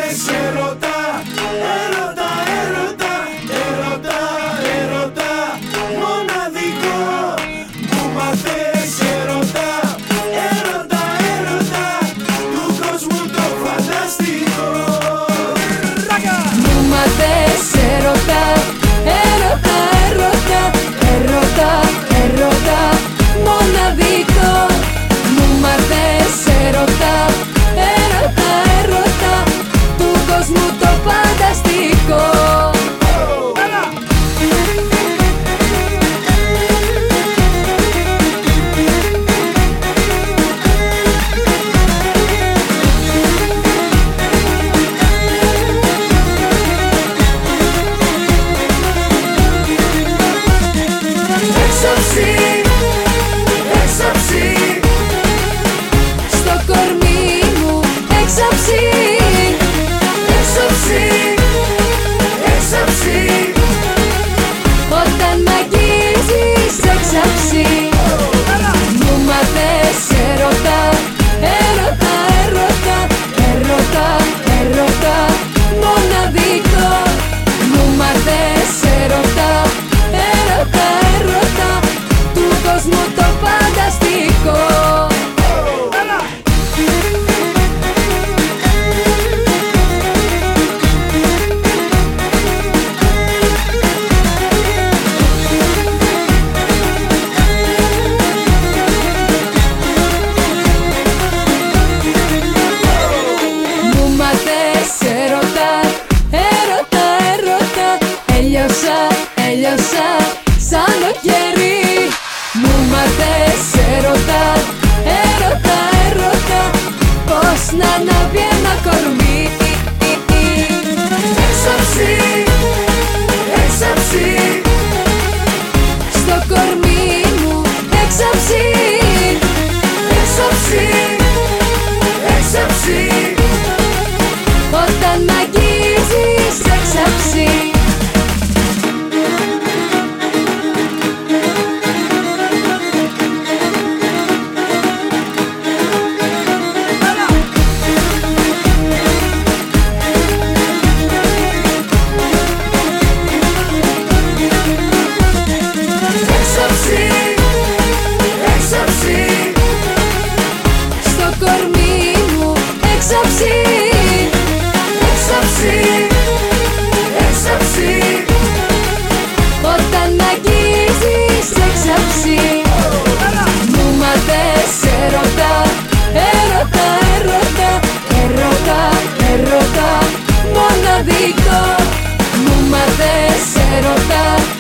μάθες έρωτα, έρωτα, έρωτα, έρωτα, έρωτα, μοναδικό. Μου μάθες έρωτα, έρωτα, έρωτα, του κόσμου το φανταστικό. Μου μάθες έρωτα, έρωτα, έρωτα, έρωτα, έρωτα, μοναδικό. Μου μάθες έρωτα, έρωτα, έρωτα, του κόσμου το φανταστικό. Έξαψη, έξαψη, Στο κορμί μου έξαψη, έξαψη, έξαψη, όταν μ' αγγίζεις έξαψη. Μου μάθες έρωτα, έρωτα, έρωτα, έρωτα, έρωτα, μοναδικό. Μου μάθες έρωτα, έρωτα, έρωτα, του κόσμου το φανταστικό. Μου μάθες έρωτα, έρωτα, έρωτα, έλειωσα, έλειωσα σαν το κερί. Μου μάθες έρωτα, έρωτα, έρωτα, πως να ανάβει ένα κορμί. έξαψη, έξαψη, Στο κορμί μου έξαψη, έξαψη, έξαψη, όταν μ' αγγίζεις έξαψη. έξαψη, έξαψη, Στο κορμί μου έξαψη, έξαψη, έξαψη, όταν μ' αγγίζεις έξαψη. Μου μάθες έρωτα, έρωτα, έρωτα, έρωτα, έρωτα, μοναδικό. Μου μάθες έρωτα,